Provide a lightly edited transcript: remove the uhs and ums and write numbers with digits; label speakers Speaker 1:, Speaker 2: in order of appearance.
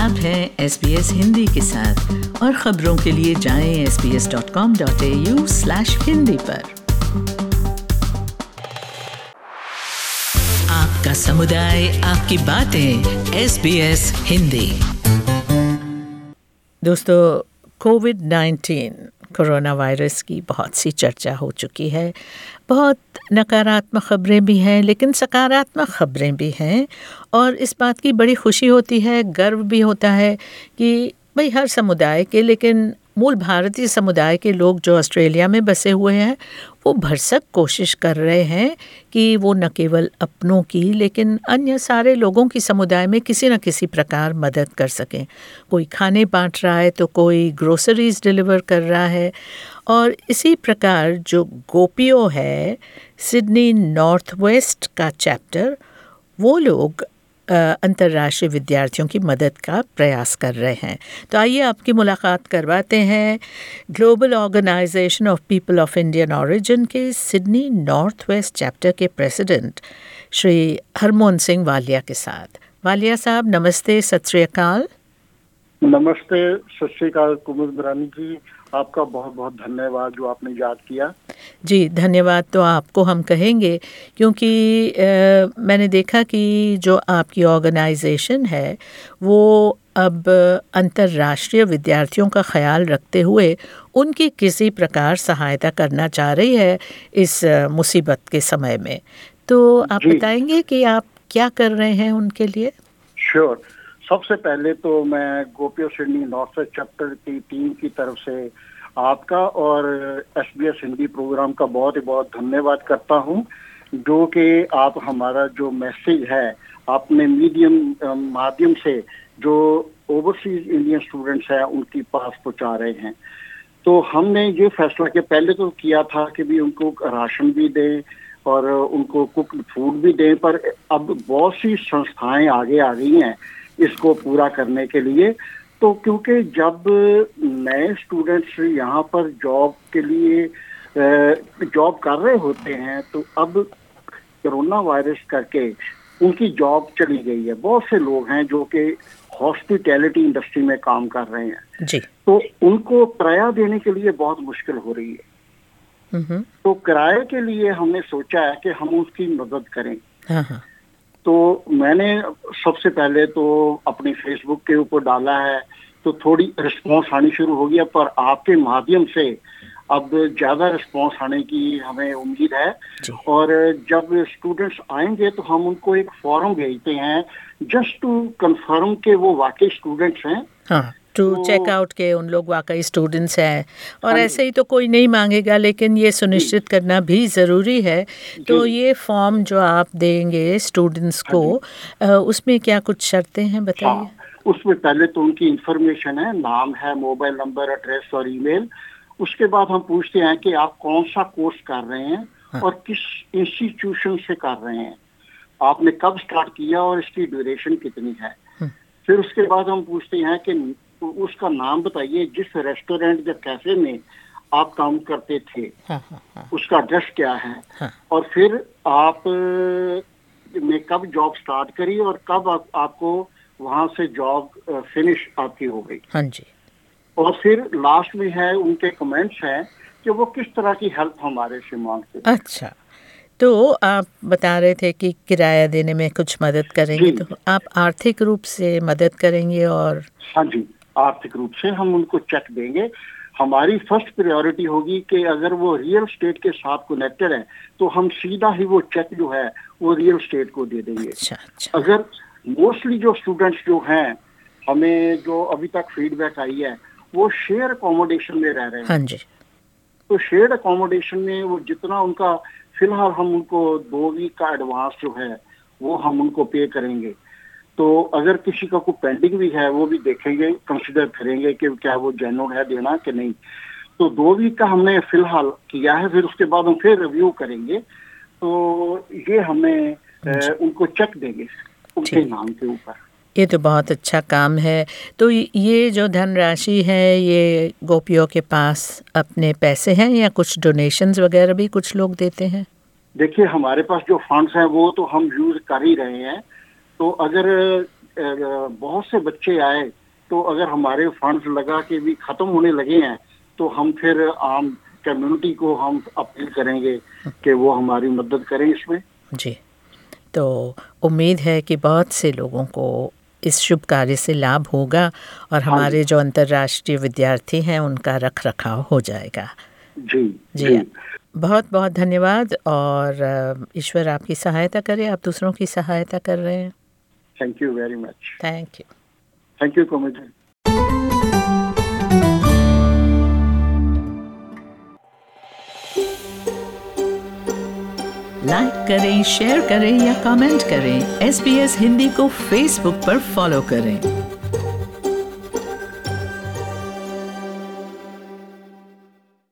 Speaker 1: आप हैं SBS हिंदी के साथ और खबरों के लिए जाएं sbs.com.au/hindi पर। आपका समुदाय, आपकी बातें, SBS हिंदी। दोस्तों, कोविड-19 कोरोना वायरस की बहुत सी चर्चा हो चुकी है। बहुत नकारात्मक खबरें भी हैं, लेकिन सकारात्मक खबरें भी हैं। और इस बात की बड़ी खुशी होती है, गर्व भी होता है कि भाई हर समुदाय के, लेकिन मूल भारतीय समुदाय के लोग जो ऑस्ट्रेलिया में बसे हुए हैं, वो भरसक कोशिश कर रहे हैं कि वो न केवल अपनों की, लेकिन अन्य सारे लोगों की समुदाय में किसी न किसी प्रकार मदद कर सकें। कोई खाने बांट रहा है, तो कोई ग्रोसरीज डिलीवर कर रहा है। और इसी प्रकार जो गोपियो है, सिडनी नॉर्थ वेस्ट का चैप्टर, वो लोग अंतर्राष्ट्रीय विद्यार्थियों की मदद का प्रयास कर रहे हैं। तो आइए आपकी मुलाकात करवाते हैं global organisation of people of Indian origin के सिडनी नॉर्थ वेस्ट चैप्टर के प्रेसिडेंट श्री हरमोहन सिंह वालिया के साथ। वालिया साहब, नमस्ते, सत श्री अकाल।
Speaker 2: नमस्ते, सत श्री अकाल कुमुद बरानी जी। आपका बहुत बहुत धन्यवाद जो आपने याद किया।
Speaker 1: जी, धन्यवाद तो आपको हम कहेंगे, क्योंकि मैंने देखा कि जो आपकी ऑर्गेनाइजेशन है वो अब अंतर्राष्ट्रीय विद्यार्थियों का ख्याल रखते हुए उनकी किसी प्रकार सहायता करना चाह रही है इस मुसीबत के समय में। तो आप बताएंगे कि आप क्या कर रहे हैं उनके लिए?
Speaker 2: श्योर। सबसे पहले तो मैं GOPIO Sydney north west chapter की टीम की तरफ से आपका और SBS हिंदी प्रोग्राम का बहुत ही बहुत धन्यवाद करता हूं, जो कि आप हमारा जो मैसेज है आपने माध्यम से जो ओवरसीज इंडियन स्टूडेंट्स हैं उनके पास पहुंचा रहे हैं। तो हमने ये फैसला के पहले तो किया था कि भी उनको राशन भी दें और उनको कुक्ड फूड भी दें, पर अब बहुत सी संस्थाएं आगे आ गई हैं इसको पूरा करने के लिए। तो क्योंकि जब नए स्टूडेंट्स यहाँ पर जॉब के लिए जॉब कर रहे होते हैं, तो अब कोरोना वायरस करके उनकी जॉब चली गई है। बहुत से लोग हैं जो कि हॉस्पिटैलिटी इंडस्ट्री में काम कर रहे हैं
Speaker 1: जी।
Speaker 2: तो उनको किराया देने के लिए बहुत मुश्किल हो रही है। तो किराए के लिए हमने सोचा है कि हम उसकी मदद करें।
Speaker 1: हाँ।
Speaker 2: तो मैंने सबसे पहले तो अपनी फेसबुक के ऊपर डाला है, तो थोड़ी रिस्पांस आनी शुरू हो गया, पर आपके माध्यम से अब ज़्यादा रिस्पांस आने की हमें उम्मीद है। और जब स्टूडेंट्स आएंगे तो हम उनको एक फॉर्म भेजते हैं जस्ट टू कंफर्म के वो वाकई स्टूडेंट्स हैं।
Speaker 1: हाँ, टू चेक आउट के उन लोग वाकई स्टूडेंट्स हैं। और ऐसे ही तो कोई नहीं मांगेगा, लेकिन ये सुनिश्चित करना भी ज़रूरी है। तो ये फॉर्म जो आप देंगे स्टूडेंट्स को, उसमें क्या कुछ शर्तें हैं, बताइए।
Speaker 2: हाँ, उसमें पहले तो उनकी इंफॉर्मेशन है, नाम है, मोबाइल नंबर, एड्रेस और ईमेल। उसके बाद हम पूछते हैं कि आप कौन सा कोर्स कर रहे हैं और किस इंस्टीट्यूशन से कर रहे हैं, आपने कब स्टार्ट किया और इसकी ड्यूरेशन कितनी है। फिर उसके बाद हम पूछते हैं कि उसका नाम बताइए, जिस रेस्टोरेंट या कैफे में आप काम करते थे उसका एड्रेस क्या है। और फिर आप ने कब जॉब स्टार्ट करी और कब आपको वहां से जॉब फिनिश आपकी हो गई।
Speaker 1: हाँ जी।
Speaker 2: और फिर लास्ट में है उनके कमेंट्स हैं कि वो किस तरह की हेल्प हमारे से मांगते हैं।
Speaker 1: अच्छा, तो आप बता रहे थे कि किराया देने में कुछ मदद करेंगे, तो आप आर्थिक रूप से मदद करेंगे? और
Speaker 2: हाँ जी, आर्थिक रूप से हम उनको चेक देंगे। हमारी फर्स्ट प्रायोरिटी होगी कि अगर वो रियल स्टेट के साथ कनेक्टेड है तो हम सीधा ही वो चेक जो है वो रियल स्टेट को दे देंगे।
Speaker 1: अच्छा।
Speaker 2: अगर मोस्टली जो स्टूडेंट्स जो हैं, हमें जो अभी तक फीडबैक आई है, वो शेयर अकोमोडेशन में रह रहे हैं।
Speaker 1: हाँ जी।
Speaker 2: तो शेयर अकोमोडेशन में वो जितना उनका फिलहाल हम उनको 2 वीक का एडवांस जो है वो हम उनको पे करेंगे। तो अगर किसी का कोई पेंडिंग भी है वो भी देखेंगे, कंसिडर करेंगे कि क्या वो जेन्युइन है देना कि नहीं। तो 2 वीक का हमने फिलहाल किया है, फिर उसके बाद हम फिर रिव्यू करेंगे। तो ये हमें उनको चेक देंगे उनके नाम के ऊपर।
Speaker 1: ये तो बहुत अच्छा काम है। तो ये जो धनराशि है, ये गोपियों के पास अपने पैसे हैं या कुछ डोनेशंस वगैरह भी कुछ लोग देते हैं?
Speaker 2: देखिए, हमारे पास जो फंड्स हैं वो तो हम यूज कर ही रहे हैं। तो अगर बहुत से बच्चे आए तो अगर हमारे फंड्स लगा के भी खत्म होने लगे हैं तो हम फिर आम कम्युनिटी को हम अपील करेंगे कि वो हमारी मदद करें इसमें।
Speaker 1: जी, तो उम्मीद है कि बहुत से लोगों को इस शुभ कार्य से लाभ होगा और हमारे जो अंतर्राष्ट्रीय विद्यार्थी हैं उनका रख रखाव हो जाएगा।
Speaker 2: जी
Speaker 1: जी, जी। बहुत बहुत धन्यवाद और ईश्वर आपकी सहायता करे, आप दूसरों की सहायता कर रहे हैं।
Speaker 2: Thank you very much.
Speaker 1: Thank you.
Speaker 2: Thank you Komal ji.
Speaker 1: Like करें, शेयर करें या कमेंट करें। SBS हिंदी को फेसबुक पर फॉलो करें।